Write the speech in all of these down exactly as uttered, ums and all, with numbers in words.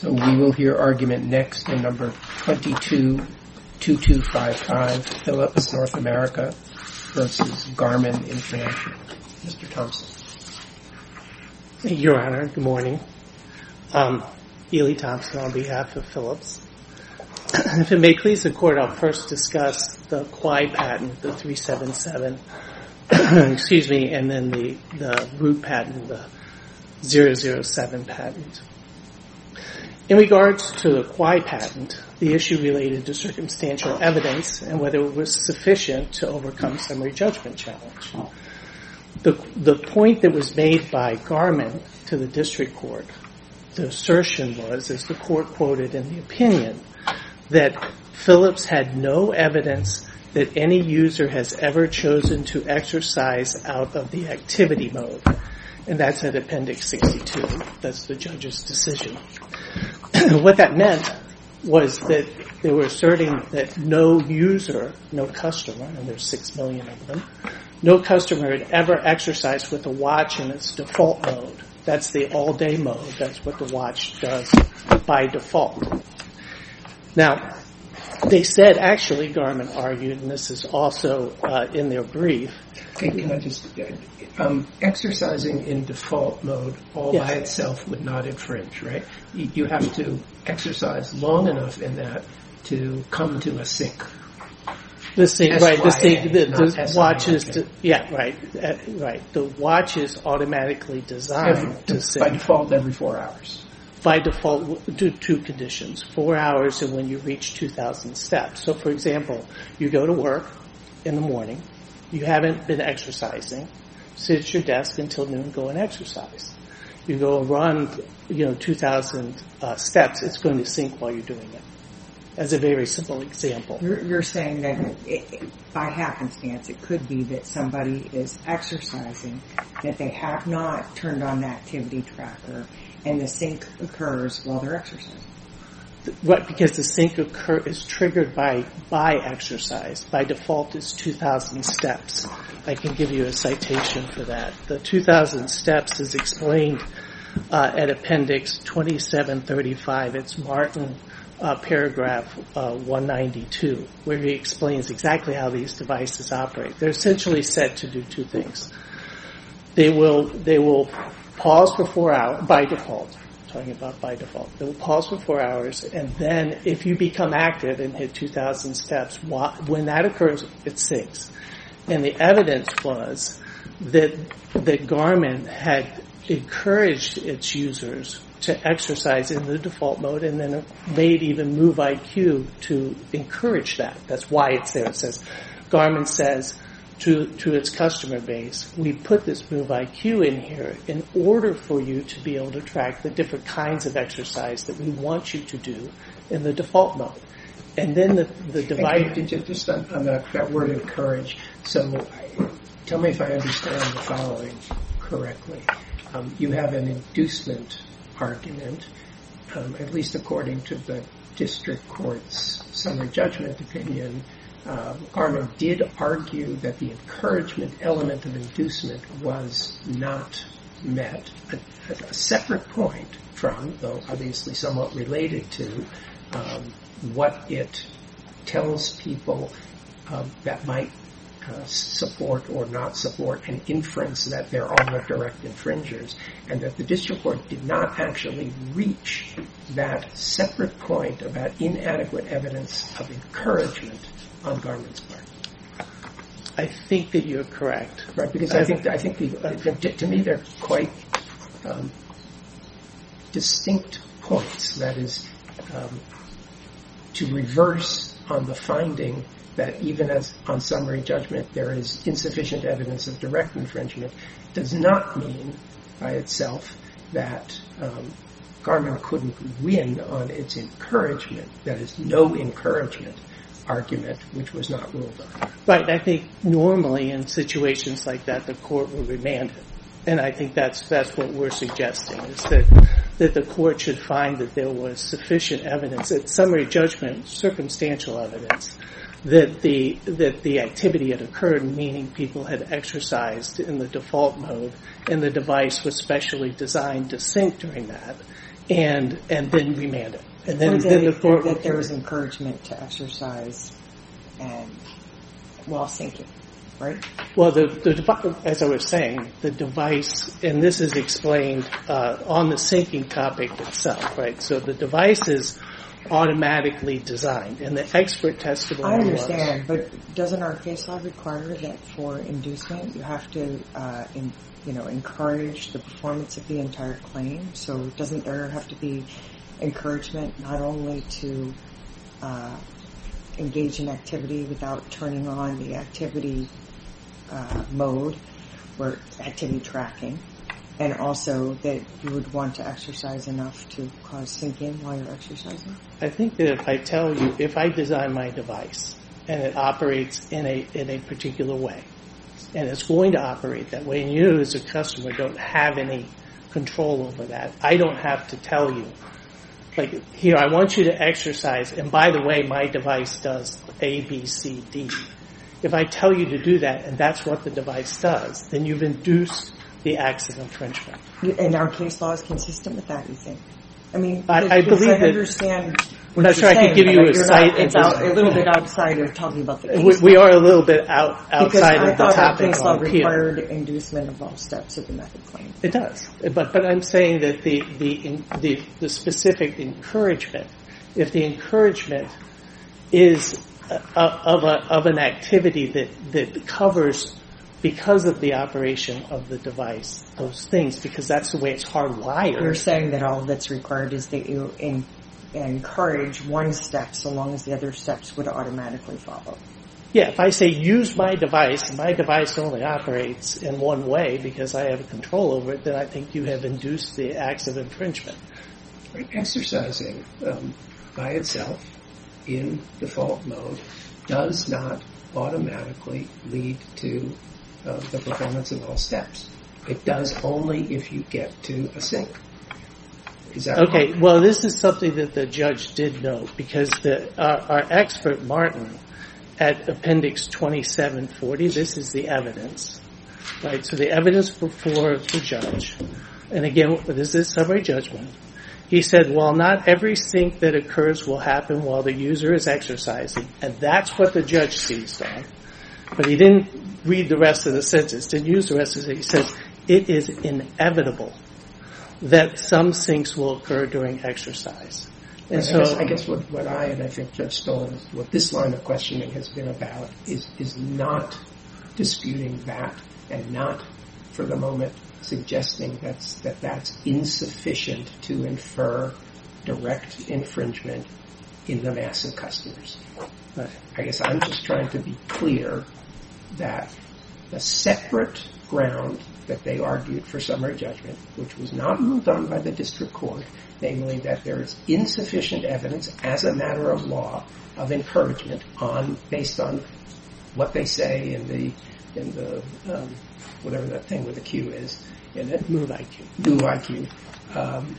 So we will hear argument next in number twenty-two twenty-two fifty-five, Philips North America versus Garmin International. Mister Thompson. Your Honor, good morning. Um, Ely Thompson on behalf of Philips. If it may please the Court, I'll first discuss the Quai patent, the three seventy-seven, excuse me, and then the, the root patent, the zero zero seven patent. In regards to the Quai patent, the issue related to circumstantial evidence and whether it was sufficient to overcome summary judgment challenge. The, the point that was made by Garmin to the district court, the assertion was, as the court quoted in the opinion, that Philips had no evidence that any user has ever chosen to exercise out of the activity mode. And that's at Appendix sixty-two. That's the judge's decision. What that meant was that they were asserting that no user, no customer, and there's six million of them, no customer had ever exercised with a watch in its default mode. That's the all-day mode. That's what the watch does by default. Now, they said, actually, Garmin argued, and this is also uh, in their brief. Can, can I just, um, exercising in default mode all yes. by itself would not infringe, right? You, you have to exercise long enough in that to come to a sync. The sync, right? The sync, the, the S I A, watch is, okay. to, yeah, right, uh, right. The watch is automatically designed every, to sync. By default, every four hours. By default, do two conditions, four hours and when you reach two thousand steps. So, for example, you go to work in the morning, you haven't been exercising, sit at your desk until noon, go and exercise. You go and run, you know, two thousand uh, steps, it's going to sync while you're doing it. As a very simple example. You're, you're saying that it, it, by happenstance, it could be that somebody is exercising, that they have not turned on the activity tracker, and the sync occurs while they're exercising. Right, because the sync occur is triggered by by exercise. By default, it's two thousand steps. I can give you a citation for that. The two thousand steps is explained uh, at Appendix twenty-seven thirty-five. It's Martin uh, paragraph uh, one ninety-two, where he explains exactly how these devices operate. They're essentially set to do two things. They will they will pause for four hours by default. Talking about by default. They will pause for four hours, and then if you become active and hit two thousand steps, when that occurs, it syncs. And the evidence was that that Garmin had encouraged its users to exercise in the default mode, and then made even Move I Q to encourage that. That's why it's there. It says, Garmin says to to its customer base, we put this Move I Q in here in order for you to be able to track the different kinds of exercise that we want you to do in the default mode. And then the, the device... Did you just on, on that, that word encourage, so tell me if I understand the following correctly. Um, you have an inducement argument, um, at least according to the district court's summary judgment opinion. Uh, Garmin did argue that the encouragement element of inducement was not met. A, a separate point from, though obviously somewhat related to, um, what it tells people uh, that might uh, support or not support an inference that there are no direct infringers, and that the district court did not actually reach that separate point about inadequate evidence of encouragement on Garmin's part. I think that you're correct. Right, because I think I think the, to me they're quite um, distinct points. That is, um, to reverse on the finding that even as on summary judgment there is insufficient evidence of direct infringement does not mean by itself that um, Garmin couldn't win on its encouragement. That is, no encouragement argument, which was not ruled on. Right. I think normally in situations like that, the court will remand it. And I think that's that's what we're suggesting, is that that the court should find that there was sufficient evidence, that summary judgment, circumstantial evidence, that the that the activity had occurred, meaning people had exercised in the default mode, and the device was specially designed to sync during that, and and then remand it. And then, or then that, the court that there was encouragement to exercise and while sinking, right? Well, the, the as I was saying, the device, and this is explained uh, on the sinking topic itself, right? So the device is automatically designed, and the expert testimony. I understand, was, but doesn't our case law require that for inducement you have to, uh, in, you know, encourage the performance of the entire claim? So doesn't there have to be encouragement not only to uh, engage in activity without turning on the activity uh, mode or activity tracking, and also that you would want to exercise enough to cause sinking while you're exercising? I think that if I tell you, if I design my device and it operates in a in a particular way, and it's going to operate that way, and you as a customer don't have any control over that, I don't have to tell you, like, here, I want you to exercise, and by the way, my device does A, B, C, D. If I tell you to do that, and that's what the device does, then you've induced the acts of infringement. And our case law is consistent with that, you think? I mean, I, I believe I that. understand I'm not sure I could give you a site. It's out, a little bit outside of talking about the case we, law. we are a little bit out outside of the topic. Because I thought our case law on required inducement of all steps of the method claim. It does, but but I'm saying that the the the, the specific encouragement, if the encouragement is a, of a of an activity that that covers, because of the operation of the device, those things, because that's the way it's hardwired. You're saying that all that's required is that you in, encourage one step so long as the other steps would automatically follow. Yeah, if I say use my device, and my device only operates in one way because I have control over it, then I think you have induced the acts of infringement. Right. Exercising um, by itself in default mode does not automatically lead to uh, the performance of all steps. It does only if you get to a sink. Is that okay? Wrong? Well, this is something that the judge did note, because the uh, our expert Martin at Appendix twenty-seven forty, this is the evidence, right? So the evidence before the judge, and again, this is summary judgment. He said, while not every sink that occurs will happen while the user is exercising, and that's what the judge seized on, but he didn't read the rest of the sentence, didn't use the rest of it. He says, it is inevitable that some sinks will occur during exercise. And I so, guess, I guess what, what I and I think Judge Stoll, what this line of questioning has been about is is not disputing that, and not for the moment suggesting that's, that that's insufficient to infer direct infringement in the mass of customers. right. I guess I'm just trying to be clear that the separate ground that they argued for summary judgment, which was not ruled on by the district court, namely that there is insufficient evidence as a matter of law of encouragement on based on what they say in the in the um, whatever that thing with the Q is in it, Move I Q. Move I Q, um,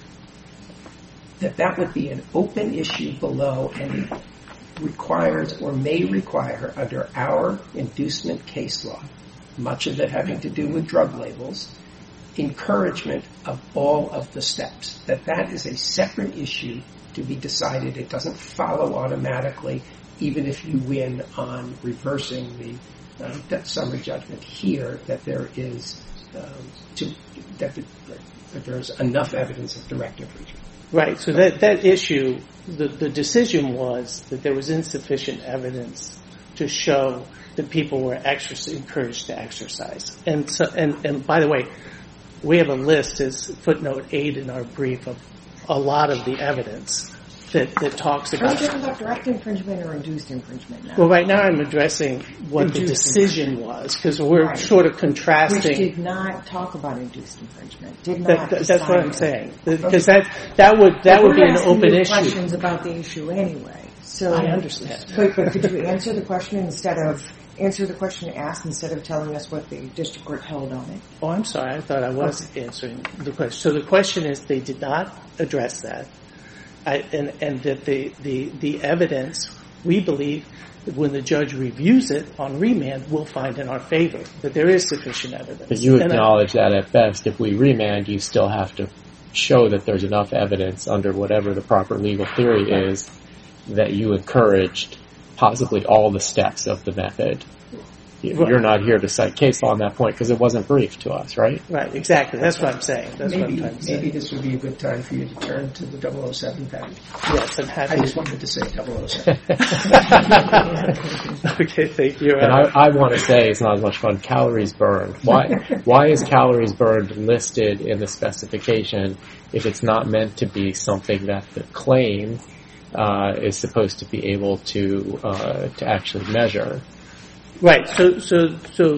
that that would be an open issue below and requires or may require under our inducement case law, much of it having to do with drug labels, encouragement of all of the steps. That that is a separate issue to be decided. It doesn't follow automatically, even if you win on reversing the uh, that summary judgment here, that there is um, to, that, the, that there's enough evidence of direct infringement. Right. So that that issue, the the decision was that there was insufficient evidence to show that people were exercise, encouraged to exercise. And so, and, and by the way, we have a list, as footnote eight in our brief, of a lot of the evidence that, that talks about. Are you talking about direct infringement or induced infringement now? Well, right now I'm addressing what Induced the decision was, because we're right. sort of contrasting. Which did not talk about induced infringement. Did not. That, that, that's what I'm it. saying, because that that would that but would be an asking open you issue. Questions about the issue anyway. So I understand. But, but could you answer the question instead of answer the question asked instead of telling us what the district court held on it? Oh, I'm sorry. I thought I was okay. answering the question. So the question is, they did not address that, I, and and that the, the the evidence, we believe, that when the judge reviews it on remand, will find in our favor that there is sufficient evidence. But you and acknowledge I, that at best, if we remand, you still have to show that there's enough evidence under whatever the proper legal theory is that you encouraged possibly all the steps of the method. You're not here to cite case law on that point because it wasn't briefed to us, right? Right, exactly. That's what I'm saying. That's maybe, what I'm trying to say. Maybe this would be a good time for you to turn to the double oh seven patent. Yes, I'm happy. I just wanted to say double oh seven. Okay, thank you. And I, I want to say it's not as much fun. Calories burned. Why? Why is calories burned listed in the specification if it's not meant to be something that the claim uh, is supposed to be able to uh, to actually measure? Right. So, so, so,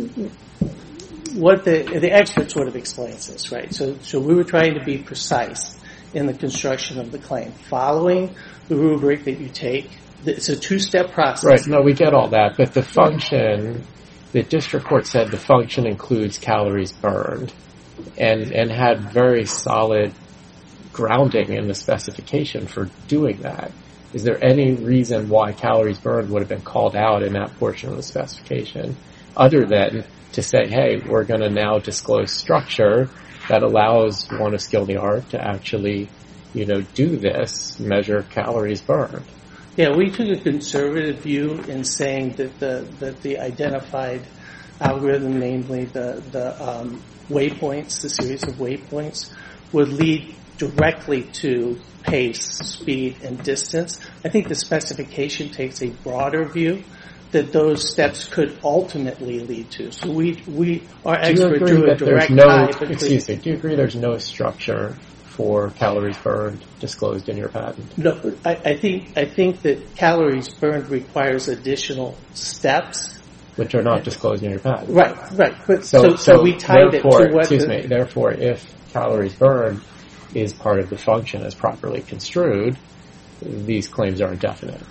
what the the expert sort of explains this, right? So, so we were trying to be precise in the construction of the claim, following the rubric that you take. It's a two-step process. Right. No, we get all that, but the function, the district court said the function includes calories burned, and and had very solid grounding in the specification for doing that. Is there any reason why calories burned would have been called out in that portion of the specification, other than to say, hey, we're going to now disclose structure that allows one of skill in the art to actually, you know, do this, measure calories burned? Yeah, we took a conservative view in saying that the that the identified algorithm, namely the the um, waypoints, the series of waypoints, would lead directly to pace, speed, and distance. I think the specification takes a broader view that those steps could ultimately lead to. So we we our expert drew a direct no, tie between. Excuse me. Do you agree there's no structure for calories burned disclosed in your patent? No, I, I think I think that calories burned requires additional steps, which are not disclosed in your patent. Right, right. But so, so, so, so we tied it to what. Excuse the, me. Therefore, if calories burned is part of the function as properly construed, these claims are indefinite.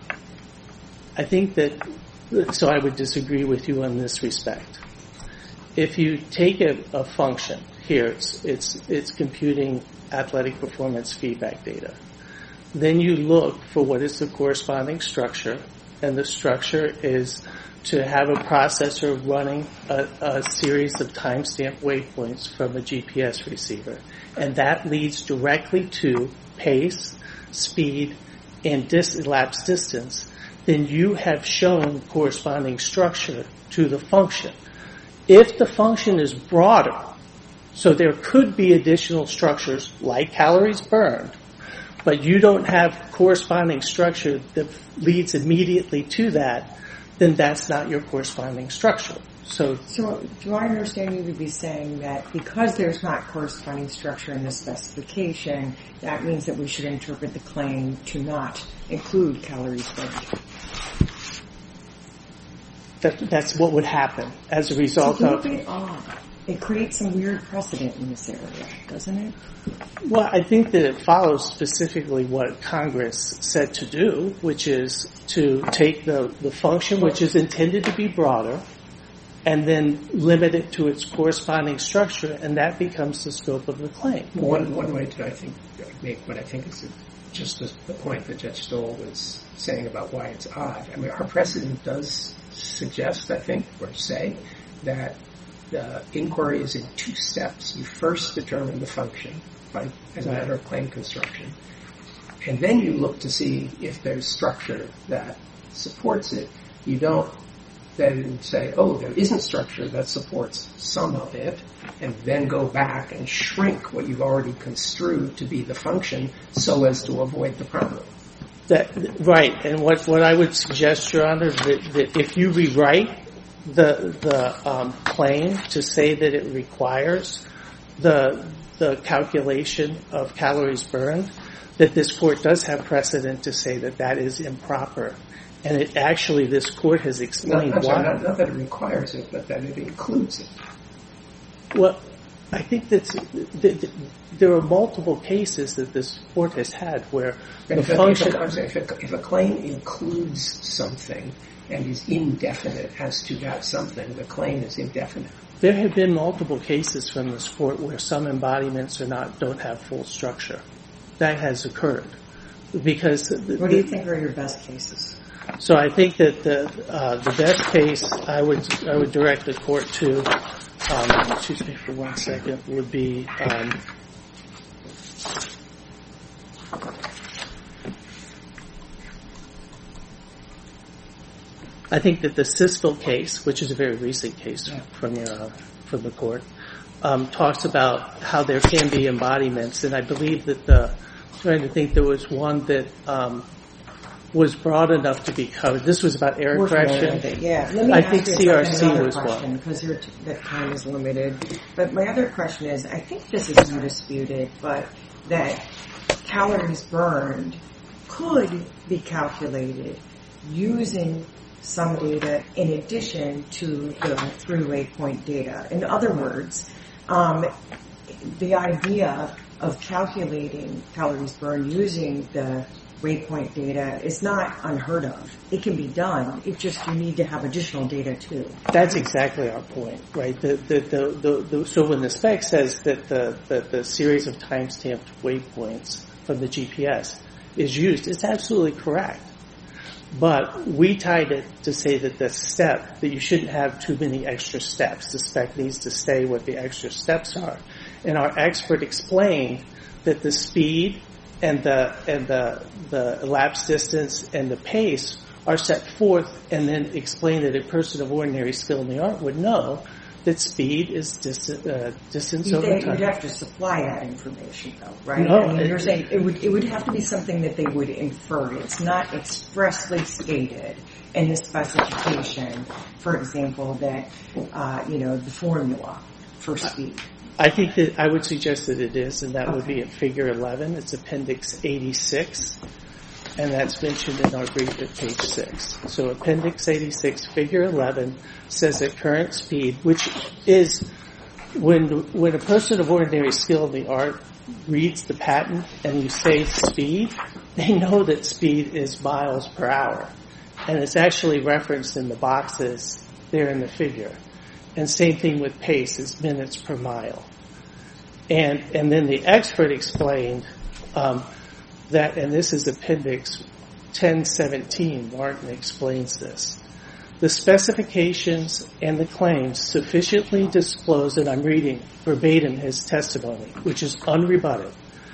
I think that. So I would disagree with you in this respect. If you take a, a function here, it's it's it's computing athletic performance feedback data. Then you look for what is the corresponding structure, and the structure is to have a processor running a, a series of timestamp waypoints from a G P S receiver. And that leads directly to pace, speed, and dis- elapsed distance. Then you have shown corresponding structure to the function. If the function is broader, so there could be additional structures like calories burned, but you don't have corresponding structure that leads immediately to that, then that's not your corresponding structure. So, so do I understand you to be saying that because there's not corresponding structure in the specification, that means that we should interpret the claim to not include calories burned? That, that's what would happen as a result so of... It, odd. It creates some weird precedent in this area, doesn't it? Well, I think that it follows specifically what Congress said to do, which is to take the, the function, which is intended to be broader, and then limit it to its corresponding structure, and that becomes the scope of the claim. One one way to, I think, make what I think is just the, the point that Judge Stoll was saying about why it's odd. I mean, our precedent does suggest, I think, or say, that the inquiry is in two steps. You first determine the function by, as a matter of claim construction, and then you look to see if there's structure that supports it. You don't then say, oh, there isn't structure that supports some of it, and then go back and shrink what you've already construed to be the function so as to avoid the problem. That, right, and what, what I would suggest, Your Honor, is that, that if you rewrite the the um, claim to say that it requires the the calculation of calories burned, that this Court does have precedent to say that that is improper. And it actually, this Court has explained not, why. Sorry, not, not that it requires it, but that it includes it. Well, I think that, that there are multiple cases that this Court has had where the if, function... If a, saying, if, a, if a claim includes something and is indefinite as to that something, the claim is indefinite. There have been multiple cases from this Court where some embodiments are not don't have full structure. That has occurred. Because... What do you think are your best cases? So I think that the uh, the best case I would I would direct the Court to, um, excuse me for one second, would be um, I think that the Siskel case, which is a very recent case from your, uh, from the court, um, talks about how there can be embodiments, and I believe that the, I'm trying to think there was one that um, was broad enough to be covered. This was about error We're correction. familiar with it, yeah. Let me I ask think you C R C another was question, one. because your t- that time is limited. But my other question is, I think this is undisputed, but that calories burned could be calculated using some data in addition to the three waypoint data. In other words, um, the idea of calculating calories burned using the waypoint data is not unheard of. It can be done. It's just you need to have additional data too. That's exactly our point, right? The, the, the, the, the, so when the spec says that the, the, the series of time-stamped waypoints from the G P S is used, it's absolutely correct. But we tied it to say that the step, that you shouldn't have too many extra steps. The spec needs to say what the extra steps are. And our expert explained that the speed and the and the the elapsed distance and the pace are set forth, and then explain that a person of ordinary skill in the art would know that speed is distance, uh, distance You'd, over time. you'd have to supply that information, though, right? No, I mean, it- you're saying it would it would have to be something that they would infer. It's not expressly stated in the specification. For example, that uh, you know the formula for speed. I think that I would suggest that it is, and that would Okay. be at figure eleven. It's appendix eighty-six, and that's mentioned in our brief at page six. So appendix eighty-six, figure eleven, says that current speed, which is when when a person of ordinary skill in the art reads the patent and you say speed, they know that speed is miles per hour. And it's actually referenced in the boxes there in the figure. And same thing with pace, is minutes per mile. And and then the expert explained um, that, and this is appendix ten seventeen, Martin explains this. The specifications and the claims sufficiently disclose, and I'm reading verbatim his testimony, which is unrebutted.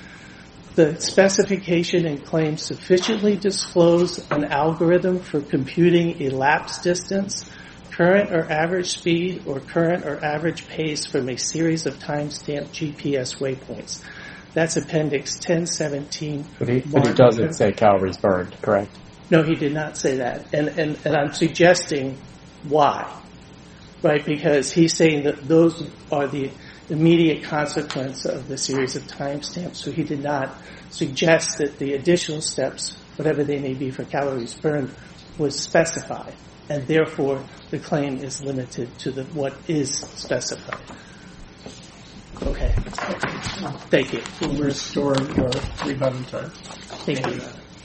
The specification and claims sufficiently disclose an algorithm for computing elapsed distance, current or average speed, or current or average pace from a series of time-stamped G P S waypoints. That's appendix ten seventeen. But he, but he doesn't say calories burned, correct? No, he did not say that. And, and, and I'm suggesting why. Right? Because he's saying that those are the immediate consequence of the series of timestamps. So he did not suggest that the additional steps, whatever they may be for calories burned, was specified. And therefore, the claim is limited to the what is specified. Okay. Thank you. We'll restore your rebuttal time. Thank you.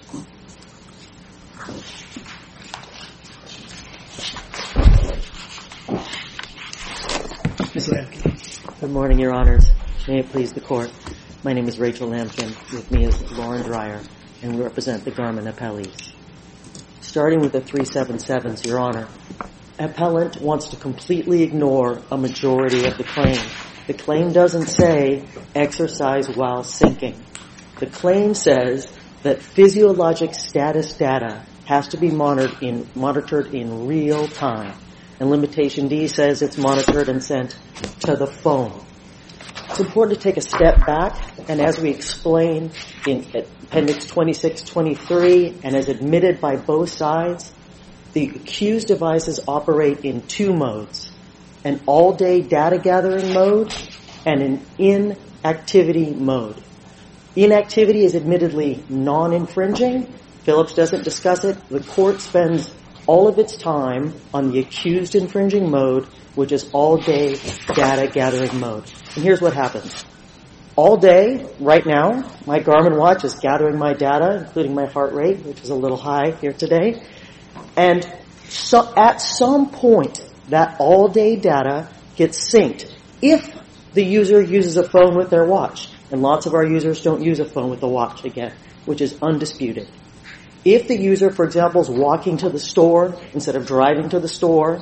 Miz Lampkin. Good morning, Your Honors. May it please the Court. My name is Rachel Lampkin. With me is Lauren Dreyer, and we represent the Garmin appellees. Starting with the three seventy-sevens, Your Honor, appellant wants to completely ignore a majority of the claim. The claim doesn't say exercise while sinking. The claim says that physiologic status data has to be monitored in, monitored in real time. And limitation D says it's monitored and sent to the phone. It's important to take a step back, and as we explain in appendix twenty-six twenty-three, and as admitted by both sides, the accused devices operate in two modes: an all-day data gathering mode and an inactivity mode. Inactivity is admittedly non-infringing. Phillips doesn't discuss it. The court spends all of its time on the accused infringing mode, which is all-day data gathering mode. And here's what happens. All day, right now, my Garmin watch is gathering my data, including my heart rate, which is a little high here today. And so at some point, that all-day data gets synced if the user uses a phone with their watch. And lots of our users don't use a phone with a watch, again, which is undisputed. If the user, for example, is walking to the store instead of driving to the store,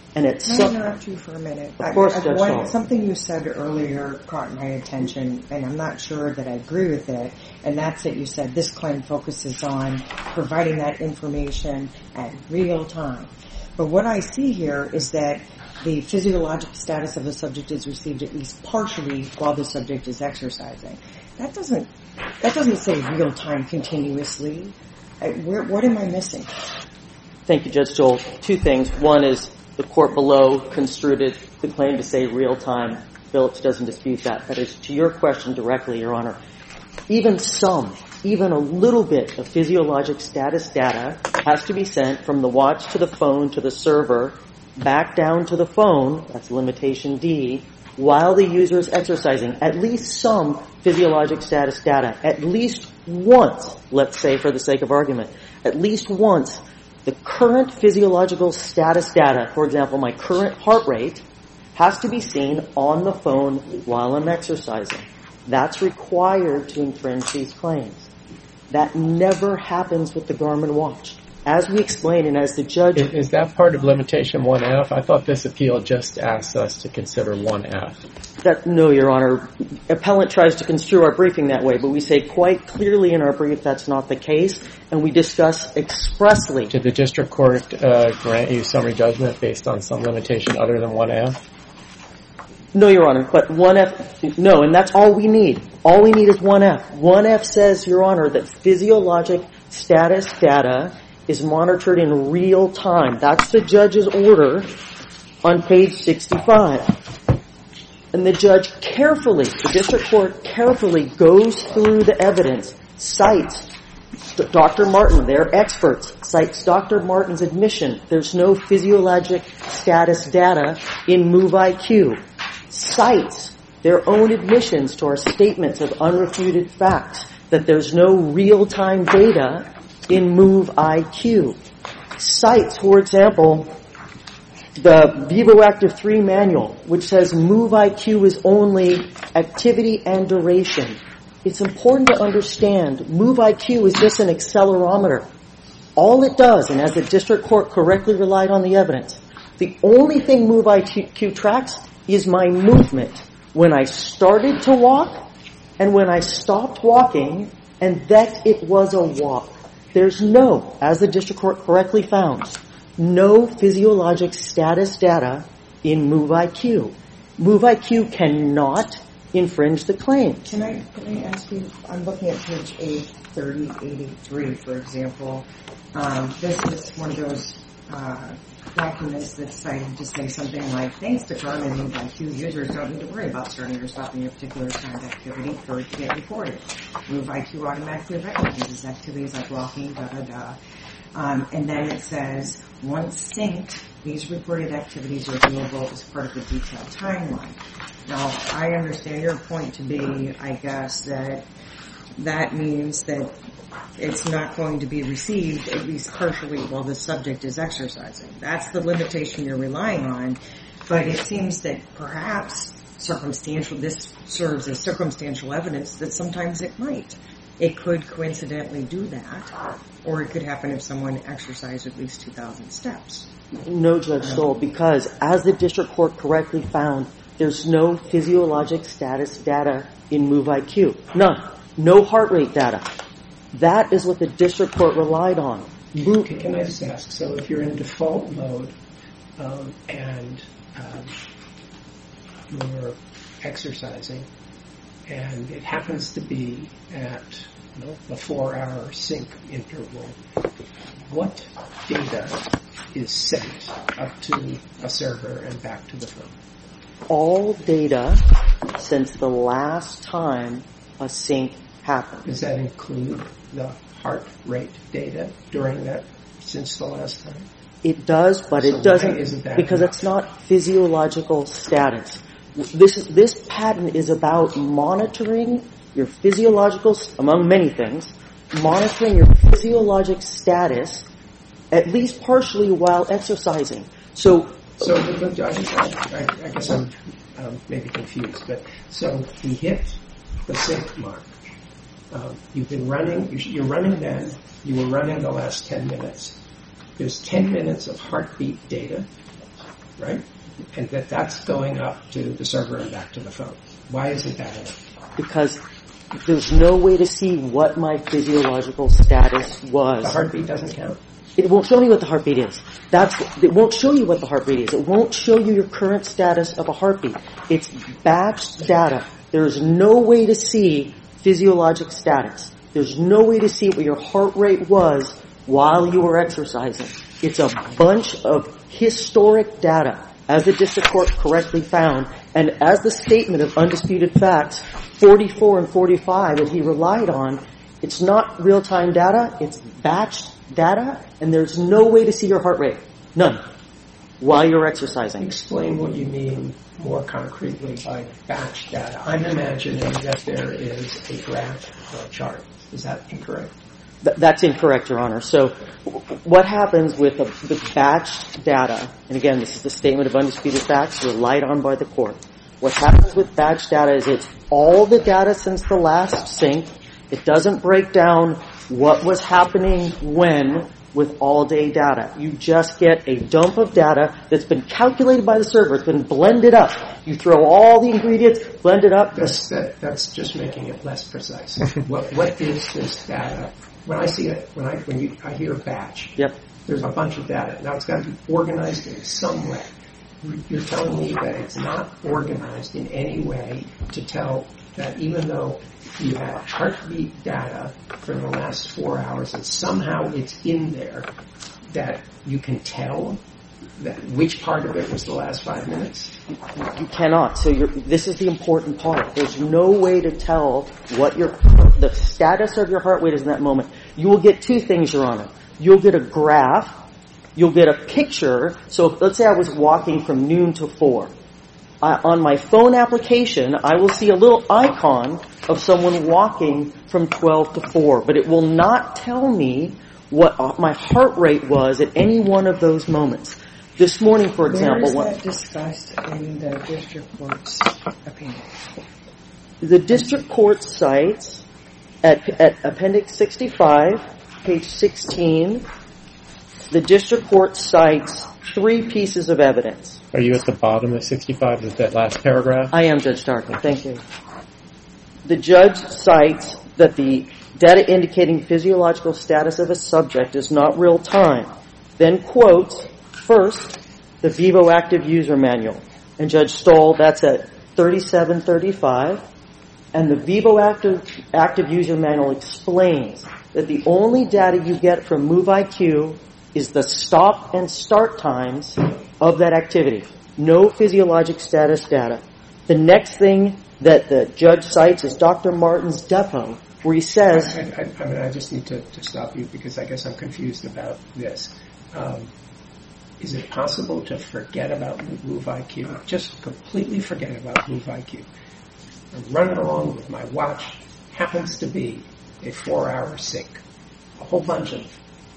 And at Can some, I interrupt you for a minute? Of course, I, I, Judge one, Schall. Something you said earlier caught my attention, and I'm not sure that I agree with it, and that's that you said this claim focuses on providing that information at real time. But what I see here is that the physiological status of the subject is received at least partially while the subject is exercising. That doesn't that doesn't say real time continuously. I, where, what am I missing? Thank you, Judge Stoll. Two things. One is the court below construed it, the claim to say real time. Phillips doesn't dispute that. But as to your question directly, Your Honor, even some, even a little bit of physiologic status data has to be sent from the watch to the phone to the server, back down to the phone, that's limitation D, while the user is exercising. At least some physiologic status data. At least once, let's say for the sake of argument, at least once the current physiological status data, for example, my current heart rate, has to be seen on the phone while I'm exercising. That's required to infringe these claims. That never happens with the Garmin watch. As we explained and as the judge... Is, is that part of limitation one F? I thought this appeal just asked us to consider one F. That, no, Your Honor. Appellant tries to construe our briefing that way, but we say quite clearly in our brief that's not the case, and we discuss expressly... Did the district court uh, grant you summary judgment based on some limitation other than one F? No, Your Honor, but one F... No, and that's all we need. All we need is one F. one F says, Your Honor, that physiologic status data is monitored in real time. That's the judge's order on page sixty-five. And the judge carefully, the district court carefully goes through the evidence, cites Doctor Martin, their experts, cites Doctor Martin's admission. There's no physiologic status data in MoveIQ. Cites their own admissions to our statements of unrefuted facts that there's no real-time data in MoveIQ. Cites, for example, the VivoActive three manual, which says MoveIQ is only activity and duration. It's important to understand MoveIQ is just an accelerometer. All it does, and as the district court correctly relied on the evidence, the only thing MoveIQ tracks is my movement when I started to walk and when I stopped walking, and that it was a walk. There's no, as the district court correctly found, no physiologic status data in MoveIQ. MoveIQ cannot infringe the claims. Can I, can I ask you, I'm looking at page A thirty eighty-three, for example. Um, this is one of those uh, documents that's cited to say something like, thanks to Garmin and MoveIQ, users don't need to worry about starting or stopping a particular timed activity for it to get reported. MoveIQ automatically recognizes activities like walking, da-da-da. Um, and then it says, once synced, these reported activities are viewable as part of the detailed timeline. Now, I understand your point to be, I guess, that that means that it's not going to be received, at least partially, while the subject is exercising. That's the limitation you're relying on. But it seems that perhaps circumstantial, this serves as circumstantial evidence that sometimes it might. It could coincidentally do that, or it could happen if someone exercised at least two thousand steps. No, Judge Stoll, because as the district court correctly found, there's no physiologic status data in MoveIQ. None. No heart rate data. That is what the district court relied on. Move- Can I just ask, so if you're in default mode um, and um, you're exercising, and it happens to be at you know, a four-hour sync interval, what data is sent up to a server and back to the phone? All data since the last time a sync happened. Does that include the heart rate data during that, since the last time? It does, but So it doesn't, why isn't that because enough? it's not physiological status. This is, this patent is about monitoring your physiological, among many things, monitoring your physiologic status, at least partially while exercising. So, So I, just, I, I guess I'm um, maybe confused, but so we hit the sync mark. Um, you've been running, you're running then, you were running the last ten minutes. There's ten minutes of heartbeat data. right? And that that's going up to the server and back to the phone. Why isn't that enough? Because there's no way to see what my physiological status was. The heartbeat doesn't count. It won't show me what the heartbeat is. That's, it won't show you what the heartbeat is. It won't show you your current status of a heartbeat. It's batched data. There's no way to see physiologic status. There's no way to see what your heart rate was while you were exercising. It's a bunch of historic data, as the district court correctly found, and as the statement of undisputed facts, forty-four and forty-five that he relied on, it's not real-time data, it's batched data, and there's no way to see your heart rate. None. While you're exercising. Explain what you mean more concretely by batch data. I'm imagining that there is a graph or a chart. Is that incorrect? Th- that's incorrect, Your Honor. So w- what happens with, a, with batched data, and again, this is the statement of undisputed facts relied on by the court. What happens with batched data is it's all the data since the last sync. It doesn't break down what was happening when with all-day data. You just get a dump of data that's been calculated by the server. It's been blended up. You throw all the ingredients, blend it up. That's, that, that's just making it less precise. what, what is this data? When I see it, when I when you I hear batch, yep. There's a bunch of data. Now it's got to be organized in some way. You're telling me that it's not organized in any way to tell that even though you have heartbeat data for the last four hours and somehow it's in there, that you can tell that which part of it was the last five minutes? You cannot. So you're, this is the important part. There's no way to tell what your the status of your heart rate is in that moment. You will get two things, Your Honor. You'll get a graph. You'll get a picture. So if, let's say I was walking from noon to four. Uh, on my phone application, I will see a little icon of someone walking from twelve to four, but it will not tell me what uh, my heart rate was at any one of those moments. This morning, for example... Where is that discussed in the district court's opinion? The district court cites at, at Appendix sixty-five, page sixteen, the district court cites three pieces of evidence. Are you at the bottom of sixty-five of that last paragraph? I am, Judge Starkey. Thank you. The judge cites that the data indicating physiological status of a subject is not real time, then quotes, first, the Vivo Active User Manual. And Judge Stoll, that's at thirty-seven thirty-five. And the Vivo Active, Active User Manual explains that the only data you get from MoveIQ is the stop and start times of that activity. No physiologic status data. The next thing that the judge cites is Doctor Martin's depot, where he says... I, I, I mean, I just need to, to stop you because I guess I'm confused about this. Um, is it possible to forget about MoveIQ? Just completely forget about MoveIQ. I'm running along with my watch. Happens to be a four-hour sync. A whole bunch of,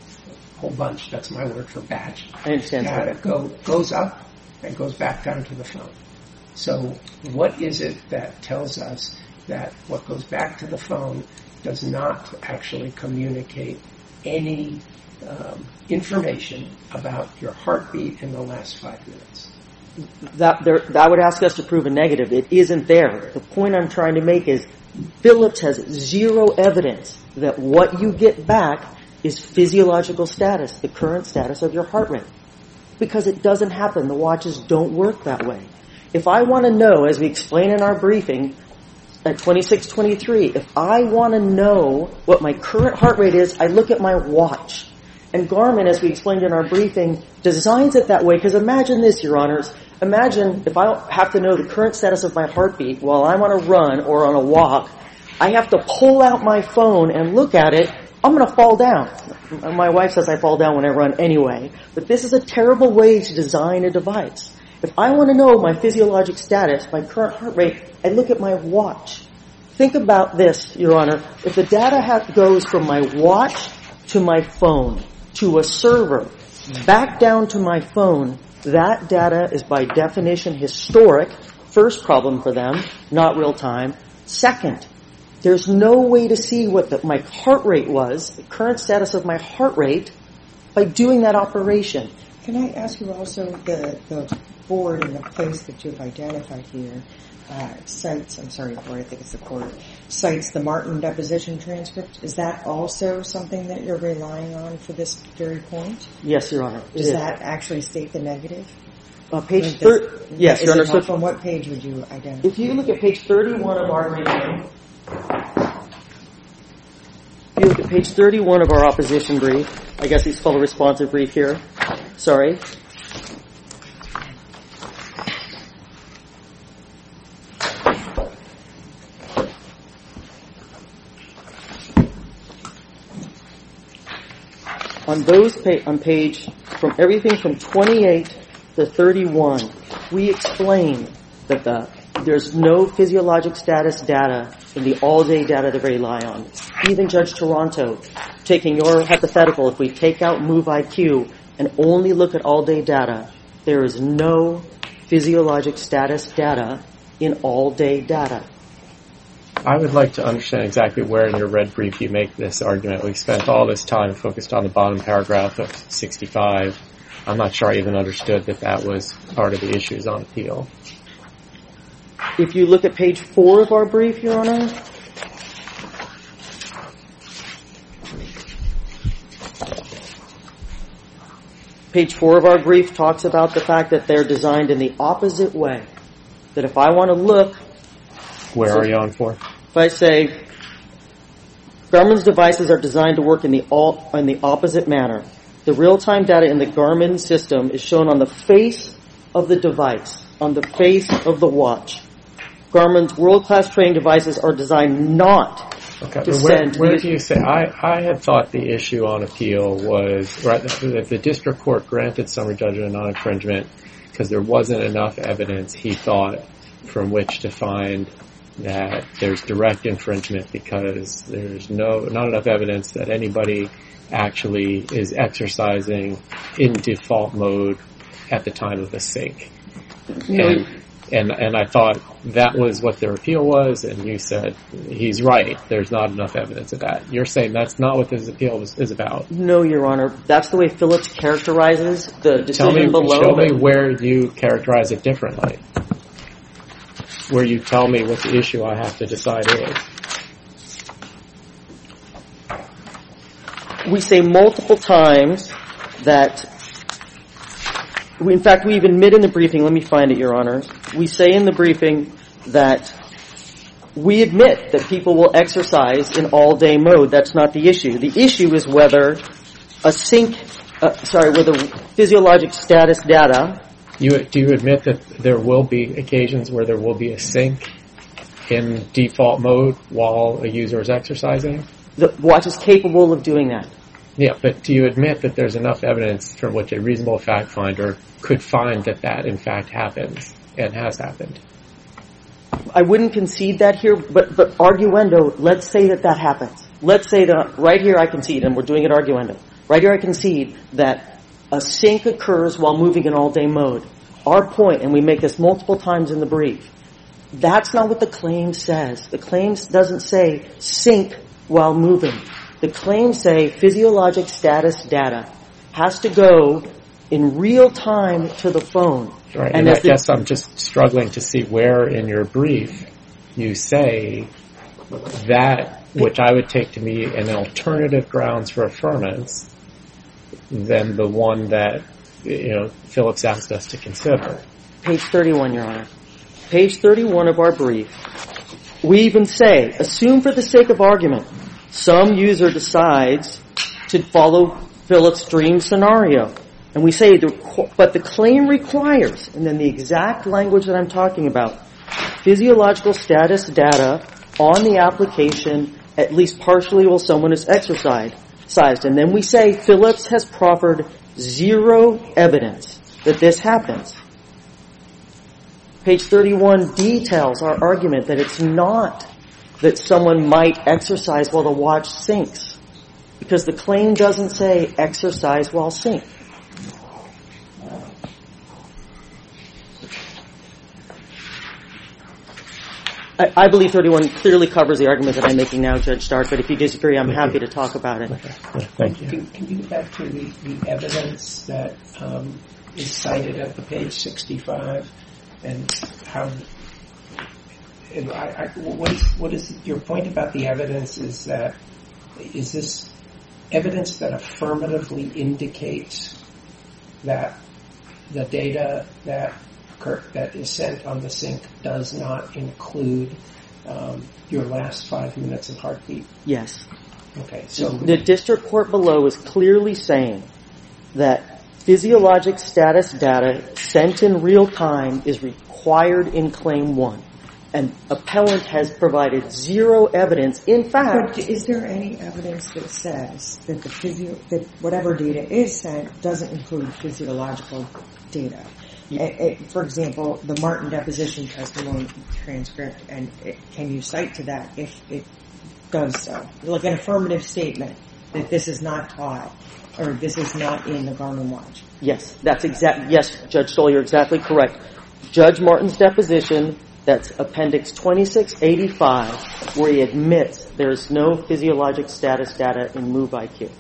a whole bunch, that's my word for batch. I understand. Data go, goes up and goes back down to the phone. So what is it that tells us that what goes back to the phone does not actually communicate any um, information about your heartbeat in the last five minutes? That, there, that would ask us to prove a negative. It isn't there. The point I'm trying to make is Phillips has zero evidence that what you get back is physiological status, the current status of your heart rate. Because it doesn't happen. The watches don't work that way. If I want to know, as we explain in our briefing at twenty-six twenty-three, if I want to know what my current heart rate is, I look at my watch. And Garmin, as we explained in our briefing, designs it that way. Because imagine this, Your Honors. Imagine if I have to know the current status of my heartbeat while I'm on a run or on a walk, I have to pull out my phone and look at it. I'm going to fall down. My wife says I fall down when I run anyway. But this is a terrible way to design a device. If I want to know my physiologic status, my current heart rate, I look at my watch. Think about this, Your Honor. If the data ha- goes from my watch to my phone, to a server, back down to my phone, that data is by definition historic. First problem for them, not real time. Second, there's no way to see what the, my heart rate was, the current status of my heart rate, by doing that operation. Can I ask you also, the, the board and the place that you've identified here uh, cites, I'm sorry, the board, I think it's the court, cites the Martin deposition transcript. Is that also something that you're relying on for this very point? Yes, Your Honor. Does that actually state the negative? Uh, page Like thirty. this- Yes, is Your Honor. it So helpful? On what page would you identify? if you look at page thirty-one of our briefing, if you look at page thirty-one of our opposition brief, I guess it's called a responsive brief here. Sorry. On those pa- on page, from everything from twenty-eight to thirty-one, we explain that the there's no physiologic status data in the all-day data that we rely on. Even Judge Toronto, taking your hypothetical, if we take out MoveIQ and only look at all-day data, there is no physiologic status data in all-day data. I would like to understand exactly where in your red brief you make this argument. We've spent all this time focused on the bottom paragraph of sixty-five. I'm not sure I even understood that that was part of the issues on appeal. If you look at page four of our brief, Your Honor, page four of our brief talks about the fact that they're designed in the opposite way. That if I want to look, Where So- are you on for? if I say Garmin's devices are designed to work in the all, in the opposite manner, the real-time data in the Garmin system is shown on the face of the device, on the face of the watch. Garmin's world-class training devices are designed not Okay, to but where, send where these- do you say? I, I had thought the issue on appeal was right that the district court granted summary judgment on infringement because there wasn't enough evidence, he thought, from which to find that there's direct infringement because there's no not enough evidence that anybody actually is exercising in default mode at the time of the sync. No. And, and and I thought that was what their appeal was, and you said he's right. There's not enough evidence of that. You're saying that's not what this appeal is, is about. No, Your Honor. That's the way Phillips characterizes the Tell decision me, below. show me where you characterize it differently. Where you tell me what the issue I have to decide is. We say multiple times that, we, in fact, we even admit in the briefing, let me find it, Your Honor. We say in the briefing that we admit that people will exercise in all-day mode. That's not the issue. The issue is whether a sync, uh, sorry, whether physiologic status data. You, do you admit that there will be occasions where there will be a sync in default mode while a user is exercising? The watch is capable of doing that. Yeah, but do you admit that there's enough evidence from which a reasonable fact finder could find that that in fact happens and has happened? I wouldn't concede that here, but, but arguendo, let's say that that happens. Let's say that right here I concede, and we're doing it arguendo. Right here I concede that a sync occurs while moving in all-day mode. Our point, and we make this multiple times in the brief, that's not what the claim says. The claim doesn't say sync while moving. The claims say physiologic status data has to go in real time to the phone. Right, and and I as the- guess I'm just struggling to see where in your brief you say that, which I would take to be an alternative grounds for affirmance than the one that, you know, Phillips asked us to consider. Page thirty-one, Your Honor. Page thirty-one of our brief. We even say, assume for the sake of argument, some user decides to follow Phillips' dream scenario. And we say, the, but the claim requires, and then the exact language that I'm talking about, physiological status data on the application, at least partially while someone is exercised. And then we say, Phillips has proffered zero evidence that this happens. Page thirty-one details our argument that it's not that someone might exercise while the watch syncs, because the claim doesn't say exercise while sync. I, I believe thirty-one clearly covers the argument that I'm making now, Judge Stark, but if you disagree, I'm happy to talk about it. Okay. Yeah, thank you. Can, can you go back to the, the evidence that um, is cited at the page sixty-five and how... And I, I, what, is, what is your point about the evidence is that is this evidence that affirmatively indicates that the data that that is sent on the sync does not include um, your last five minutes of heartbeat? Yes. Okay, so the district court below is clearly saying that physiologic status data sent in real time is required in Claim one. And appellant has provided zero evidence. In fact, but is there any evidence that says that the physio, that whatever data is sent doesn't include physiological data? Yeah. It, it, for example, the Martin deposition testimony transcript, and it, can you cite to that if it does so? Like an affirmative statement that this is not taught or this is not in the Garmin Watch. Yes, that's exact. Yes, Judge Stoll, you're exactly correct. Judge Martin's deposition. That's Appendix twenty-six eighty-five, where he admits there is no physiologic status data in MoveIQ.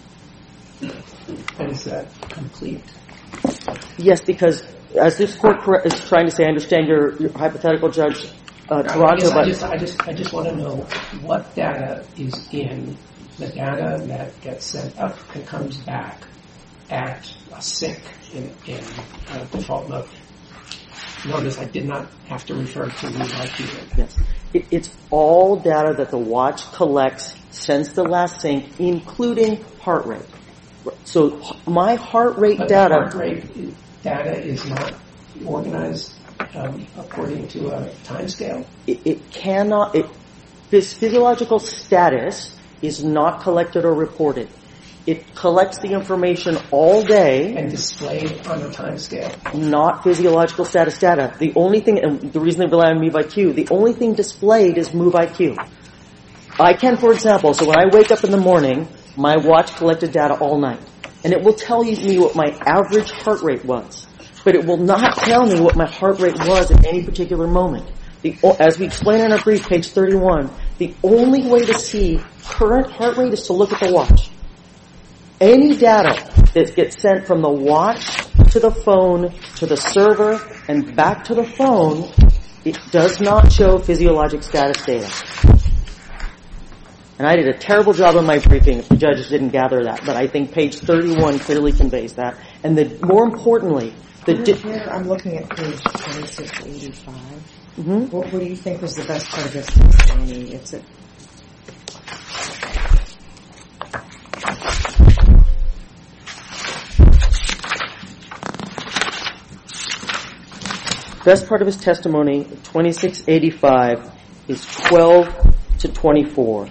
And is that complete? Yes, because as this court is trying to say, I understand your, your hypothetical, Judge uh, Toronto. I, I, just, I just, I just want to know what data is in the data that gets sent up and comes back at a sync in, in uh, default mode. Notice I did not have to refer to MoveIQ. Yes. It, it's all data that the watch collects since the last sync, including heart rate. So my heart rate but data... heart rate data is not organized um, according to a time scale? It, it cannot... It, this physiological status is not collected or reported. It collects the information all day. And displayed on a time scale. Not physiological status data. The only thing, and the reason they rely on MoveIQ, the only thing displayed is MoveIQ. I can, for example, so when I wake up in the morning, my watch collected data all night. And it will tell me what my average heart rate was. But it will not tell me what my heart rate was at any particular moment. The, as we explain in our brief, page thirty-one, the only way to see current heart rate is to look at the watch. Any data that gets sent from the watch to the phone to the server and back to the phone, it does not show physiologic status data. And I did a terrible job on my briefing if the judges didn't gather that, but I think page thirty-one clearly conveys that. And the, more importantly, the... Di- Here, I'm looking at page twenty-six eighty-five. Mm-hmm. What, what do you think was the best part of this testimony? It's a... Best part of his testimony, twenty-six eighty-five, is twelve to twenty-four.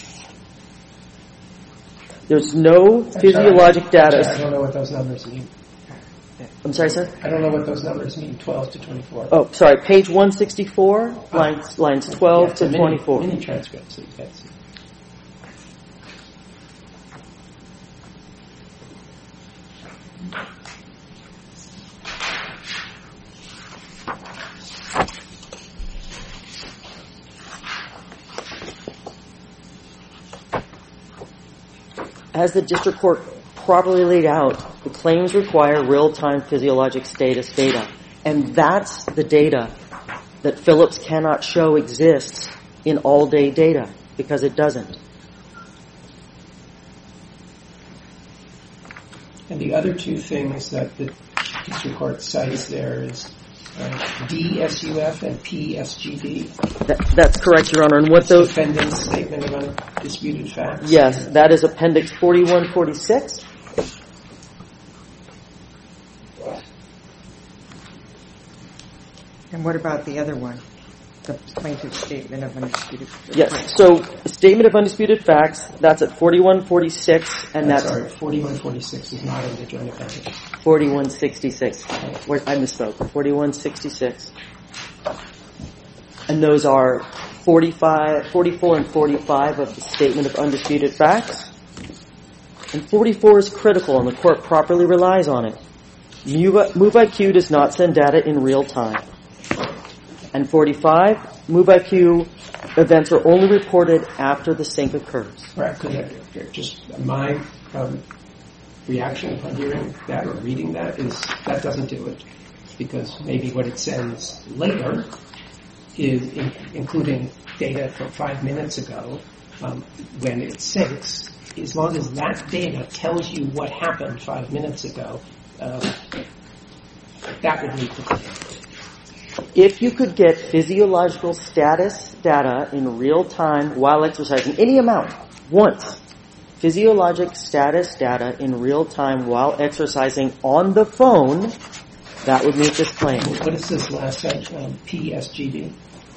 There's no physiologic data. I don't know what those numbers mean. I'm sorry, sir? I don't know what those numbers mean, twelve to twenty-four. Oh, sorry, page one sixty-four, oh. lines, lines twelve yeah, to mini, twenty-four. Mini transcript, so you can see. As the district court properly laid out, the claims require real-time physiologic status data. And that's the data that Phillips cannot show exists in all-day data, because it doesn't. And the other two things that the district court cites there is uh, D S U F and P S G B. That, that's correct, Your Honor. And what those defendant's statement of undisputed facts. Yes, that is Appendix forty-one forty-six. And what about the other one? The plaintiff's statement of undisputed facts. Yes, so statement of undisputed facts, that's at forty-one forty-six, and that's... that's... Sorry, forty-one forty-six is not in the joint appendix. forty-one sixty-six. Where, I misspoke. forty-one sixty-six. And those are forty-five, forty-four and forty-five of the statement of undisputed facts. And forty-four is critical, and the court properly relies on it. MoveIQ does not send data in real time. And forty-five, MoveIQ events are only reported after the sync occurs. Right, because just my um, reaction upon hearing that or reading that is that doesn't do it. Because maybe what it sends later is in, including data from five minutes ago um, when it syncs, as long as that data tells you what happened five minutes ago, uh, that would meet the claim. If you could get physiological status data in real time while exercising, any amount, once, physiologic status data in real time while exercising on the phone, that would meet this claim. What is this last sentence? Um, P S G D?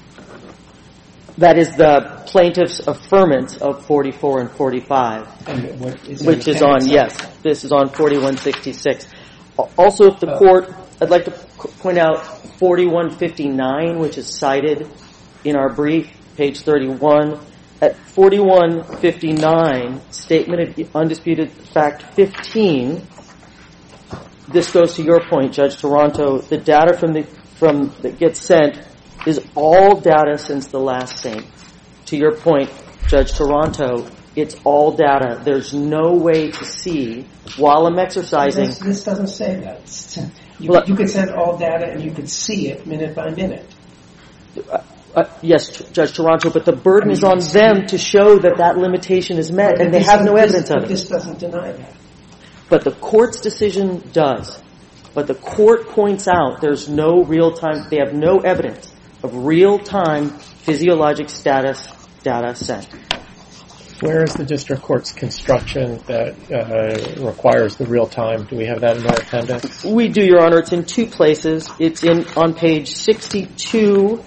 That is the plaintiff's affirmance of forty-four and forty-five, And what is it which is on, yes, this is on forty-one sixty-six. Also, if the Oh. court, I'd like to point out forty-one fifty-nine, which is cited in our brief, page thirty-one. At forty-one fifty-nine, statement of undisputed fact fifteen, this goes to your point, Judge Toronto. The data from the from that gets sent is all data since the last sync. To your point, Judge Toronto, it's all data. There's no way to see while I'm exercising. This, this doesn't say that. You, Well, you could send all data and you could see it minute by minute. Uh, uh, yes, T- Judge Toronto, but the burden I mean, is on them to show that that limitation is met, and they This have no doesn't- evidence this, of but it. This doesn't deny that. But the court's decision does. But the court points out there's no real-time, they have no evidence of real-time physiologic status data sent. Where is the district court's construction that uh, requires the real time? Do we have that in our appendix? We do, Your Honor. It's in two places. It's in on page sixty-two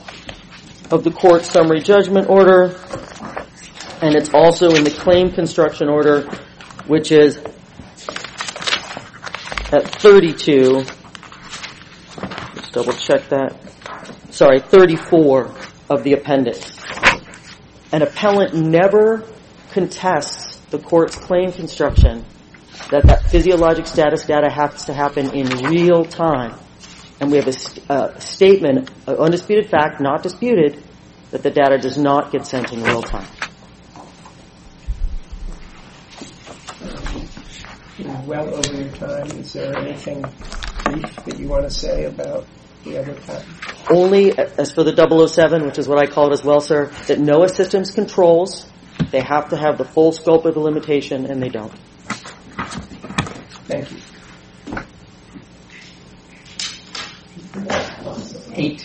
of the court summary judgment order, and it's also in the claim construction order, which is at thirty-two. Let's double check that. Sorry, thirty-four of the appendix. An appellant never contests the court's claim construction that that physiologic status data has to happen in real time. And we have a, st- a statement, an undisputed fact, not disputed, that the data does not get sent in real time. You're well over your time. Is there anything brief that you want to say about the other patent? Only, as for the double oh seven, which is what I call it as well, sir, that NOAA systems controls, they have to have the full scope of the limitation, and they don't. Thank you. Eight.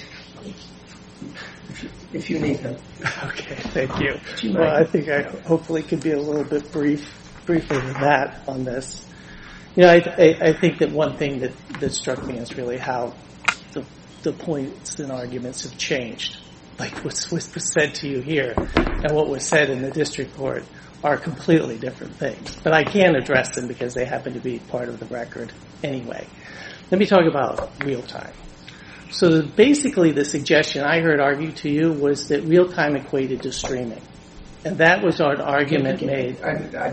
If you, if you need them. Okay, thank you. you Well, might. I think I hopefully could be a little bit brief, briefer than that on this. You know, I, I, I think that one thing that, that struck me is really how the, the points and arguments have changed. Like what's, what was said to you here and what was said in the district court are completely different things. But I can address them because they happen to be part of the record anyway. Let me talk about real time. So basically the suggestion I heard argued to you was that real time equated to streaming. And that was an argument made. I, I,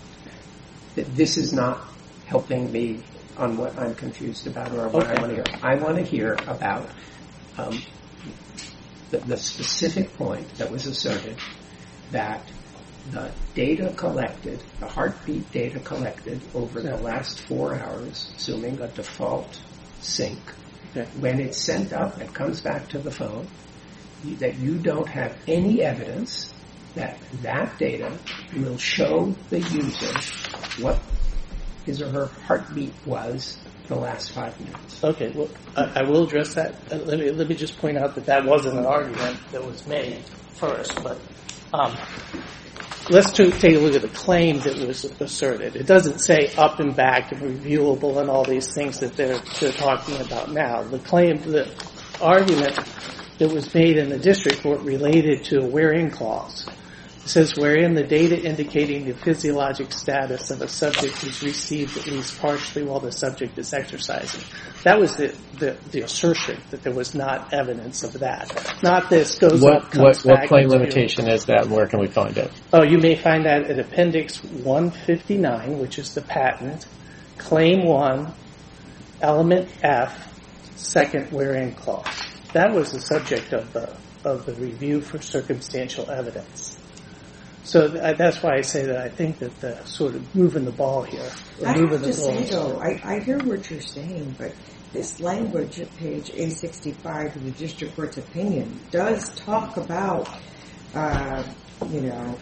this is not helping me on what I'm confused about or what Okay. I want to hear. I want to hear about um, the, the specific point that was asserted that the data collected, the heartbeat data collected over the last four hours, assuming a default sync, Okay. when it's sent up and comes back to the phone, you, that you don't have any evidence that that data will show the user what his or her heartbeat was the last five minutes. Okay, well, I, I will address that. Uh, let me let me just point out that that wasn't an argument that was made first, but um, let's to, take a look at the claim that was asserted. It doesn't say up and back and reviewable and all these things that they're they're talking about now. The claim, the argument that was made in the district court related to a wherein clause. It says wherein the data indicating the physiologic status of a subject is received at least partially while the subject is exercising. That was the, the, the assertion that there was not evidence of that. Not this goes What, up, comes what, back. what claim into- limitation is that, and where can we find it? Oh, you may find that at Appendix one fifty-nine, which is the patent, Claim one, Element F, second wherein clause. that was the subject of the of the review for circumstantial evidence. So th- that's why I say that I think that the sort of moving the ball here, or I moving have the to say goal. though, I, I hear what you're saying, but this language at page A sixty-five of the district court's opinion does talk about, uh, you know,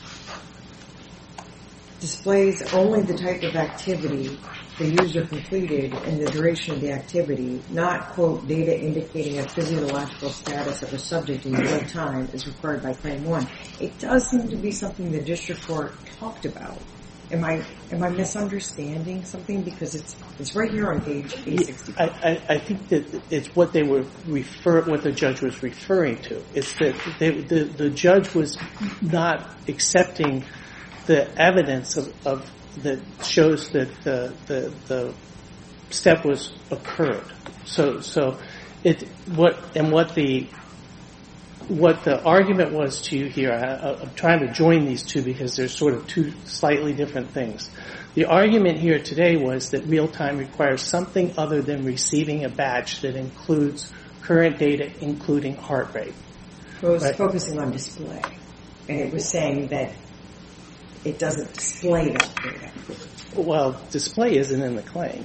displays only the type of activity the user completed and the duration of the activity, not, quote, data indicating a physiological status of a subject in real time as required by Claim one. It does seem to be something the district court talked about. Am I am I misunderstanding something? Because it's it's right here on page A sixty-five. I, I, I think that it's what they were refer what the judge was referring to. It's that they, the the judge was not accepting the evidence of, of that shows that the, the the step was occurred. So so it what and what the what the argument was to you here. I, I'm trying to join these two because they're sort of two slightly different things. The argument here today was that real time requires something other than receiving a batch that includes current data, including heart rate. It was Right. focusing on display, and it was saying that it doesn't display that data. Well, display isn't in the claim.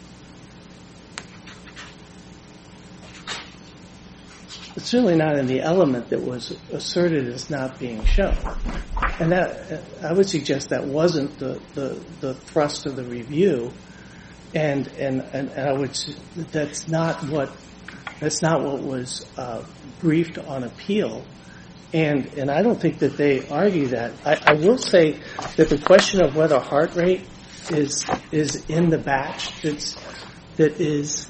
It's certainly not in the element that was asserted as not being shown. And that, I would suggest that wasn't the, the, the thrust of the review. And, and, and, and I would, that's not what, that's not what was, uh, briefed on appeal. And, and I don't think that they argue that. I, I will say that the question of whether heart rate is, is in the batch that's, that is,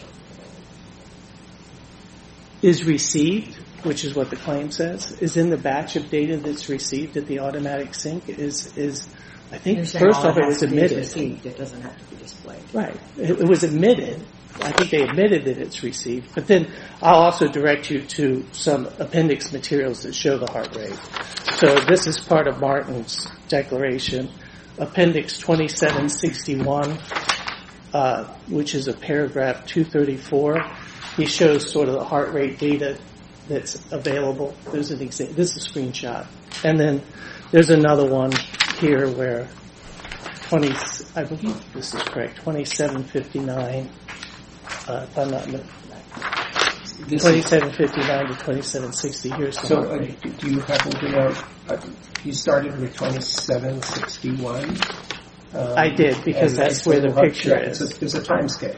is received, which is what the claim says, is in the batch of data that's received at the automatic sync is, is I think You're saying first all off it has was to be admitted. received. It doesn't have to be displayed. Right. It, it was admitted. I think they admitted that it's received. But then I'll also direct you to some appendix materials that show the heart rate. So this is part of Martin's declaration. Appendix twenty-seven sixty-one, uh, which is a paragraph two thirty-four. He shows sort of the heart rate data that's available. There's an example. This is a screenshot. And then there's another one here where twenty, I believe this is correct, twenty-seven fifty-nine, uh, if I'm not This twenty-seven fifty-nine to twenty-seven sixty. Here's the So, heart uh, rate. do do you happen to know, uh, you started with twenty-seven sixty-one? Um, I did, because and that's so where the heart- picture yeah, is. There's a, there's a time scale.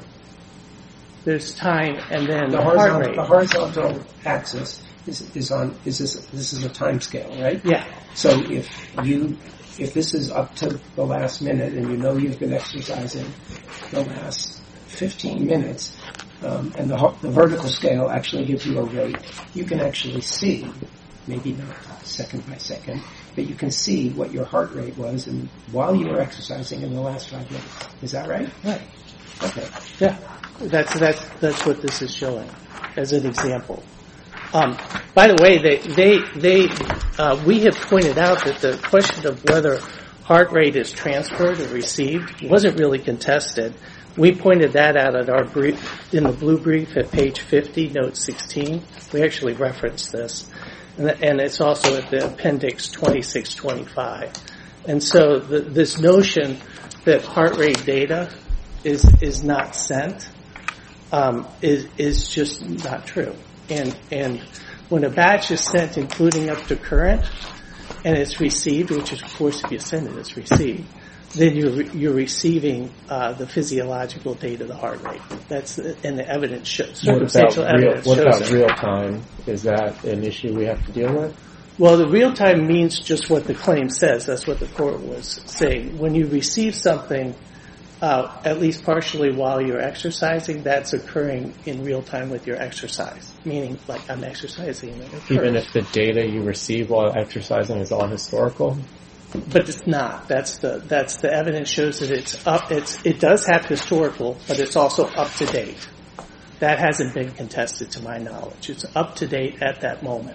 There's time and then The the heart horizontal, rate. the horizontal axis is, is on, is this, this is a time scale, right? Yeah. So if you, if this is up to the last minute and you know you've been exercising the last fifteen minutes, um, and the, ho- the vertical scale actually gives you a rate, you can actually see, maybe not second by second, but you can see what your heart rate was and while you were exercising in the last five minutes. Is that right? Right. Okay. Yeah. That's, that's, that's what this is showing as an example. Um, by the way, they, they, they, uh, we have pointed out that the question of whether heart rate is transferred or received wasn't really contested. We pointed that out at our brief, in the blue brief at page fifty, note sixteen. We actually referenced this. And, and it's also at the appendix twenty-six twenty-five. And so the, this notion that heart rate data is, is not sent, um, is, is just not true. And, and when a batch is sent, including up to current, and it's received, which is, of course, if you send it, it's received, then you're, re- you're receiving, uh, the physiological data, the heart rate. That's, and the evidence shows, What about circumstantial real, evidence what shows about it. real time? Is that an issue we have to deal with? Well, the real time means just what the claim says. That's what the court was saying. When you receive something, uh, at least partially while you're exercising, that's occurring in real time with your exercise. Meaning, like, I'm exercising and it occurs. Even if the data you receive while exercising is all historical? But it's not. That's the, that's the evidence shows that it's up, it's, it does have historical, but it's also up to date. That hasn't been contested to my knowledge. It's up to date at that moment.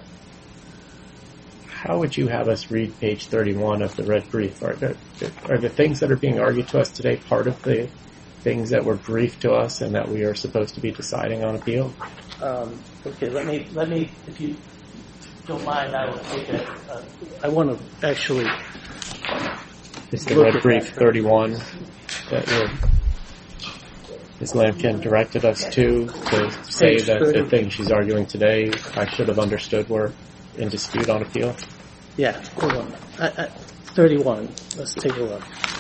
How would you have us read page thirty-one of the red brief? Are the, are the things that are being argued to us today part of the things that were briefed to us and that we are supposed to be deciding on appeal? Um, okay, let me, let me, if you don't mind, I will take it. Uh, I want to actually... Is the red brief thirty-one that you're, Miz Lampkin directed us to, to say that the things she's arguing today I should have understood were in dispute on appeal? Yeah, hold on. I, I, thirty-one. Let's take a look.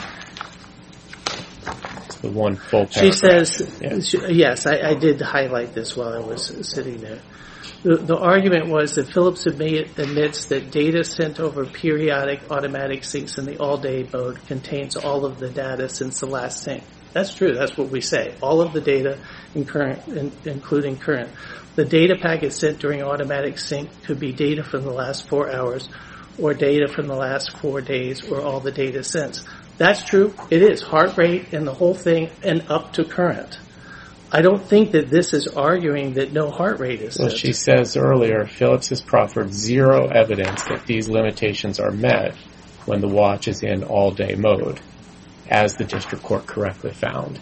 It's the one full paragraph. She says, yeah. she, yes, I, I did highlight this while I was sitting there. The, the argument was that Phillips admit, admits that data sent over periodic automatic syncs in the all-day mode contains all of the data since the last sync. That's true. That's what we say. All of the data, in current, in, including current. The data packet sent during automatic sync could be data from the last four hours or data from the last four days or all the data since. That's true. It is. Heart rate and the whole thing and up to current. I don't think that this is arguing that no heart rate is Well, set. she says earlier, Phillips has proffered zero evidence that these limitations are met when the watch is in all-day mode, as the district court correctly found.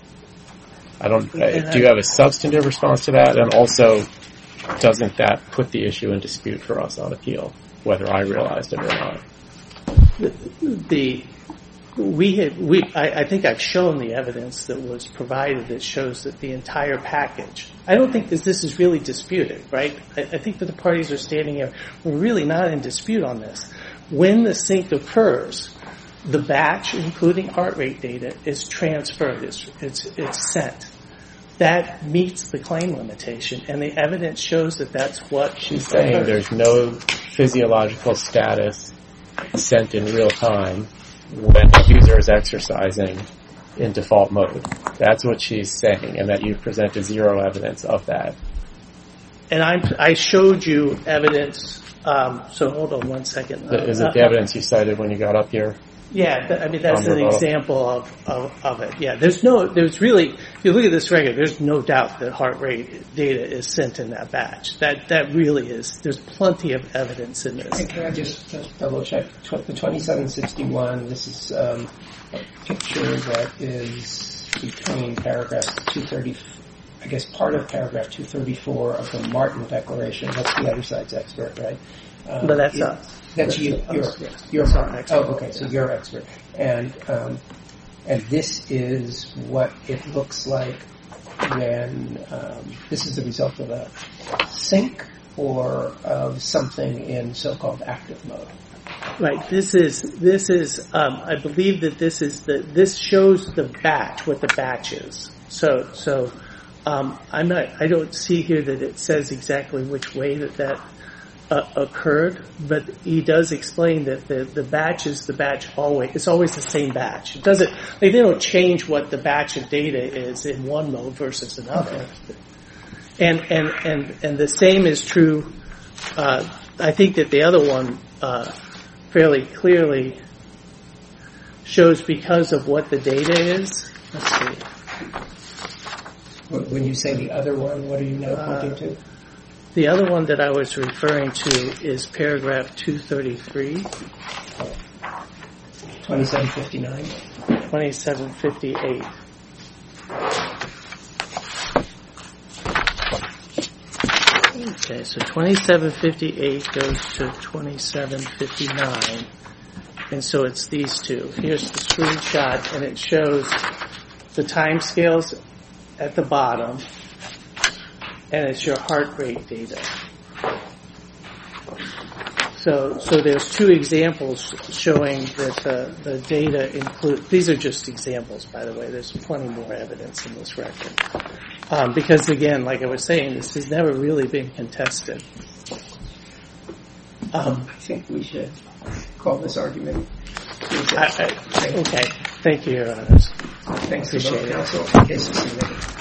I don't. Uh, do you have a substantive response to that? And also, doesn't that put the issue in dispute for us on appeal, whether I realized it or not? The, the we had we I, I think I've shown the evidence that was provided that shows that the entire package. I don't think that this is really disputed, right? I, I think that the parties are standing here. We're really not in dispute on this. When the sync occurs, the batch, including heart rate data, is transferred. It's it's, it's sent. That meets the claim limitation, and the evidence shows that that's what she's saying. Occurs. There's no physiological status sent in real time when the user is exercising in default mode. That's what she's saying, and that you've presented zero evidence of that. And I I showed you evidence. Um, so hold on one second. Uh, is it the uh, evidence you cited when you got up here? Yeah, th- I mean that's an example of, of of it. Yeah, there's no, there's really, if you look at this record, there's no doubt that heart rate data is sent in that batch. That that really is. There's plenty of evidence in this. And can I just, just double check the twenty-seven sixty-one? This is um, a picture that is between paragraph two thirty. I guess part of paragraph two thirty-four of the Martin Declaration. That's the other side's expert, right? Um, but that's it, us. That's that's you. us. You're, Yes. you're that's our expert. Oh, okay. So you're expert, and um, and this is what it looks like when um, this is the result of a sync or of something in so-called active mode. Right. This is this is. Um, I believe that this is the this shows the batch, what the batch is. So so. Um, I'm not. I don't see here that it says exactly which way that that uh, occurred, but he does explain that the the batch is the batch always. It's always the same batch. It doesn't. Like they don't change what the batch of data is in one mode versus another. And and and and the same is true. Uh, I think that the other one uh, fairly clearly shows because of what the data is. Let's see. When you say the other one, what are you now pointing to? Uh, the other one that I was referring to is paragraph two thirty-three. twenty-seven fifty-nine. twenty-seven fifty-eight. Okay, so twenty-seven fifty-eight goes to twenty-seven fifty-nine. And so it's these two. Here's the screenshot, and it shows the time scales at the bottom, and it's your heart rate data. So, so there's two examples showing that the, the data include. These are just examples, by the way. There's plenty more evidence in this record, um, because again, like I was saying, this has never really been contested. Um, I think we should call this argument. I, I, okay, thank you, Your Honors. Thanks to both counsel. Case is submitted.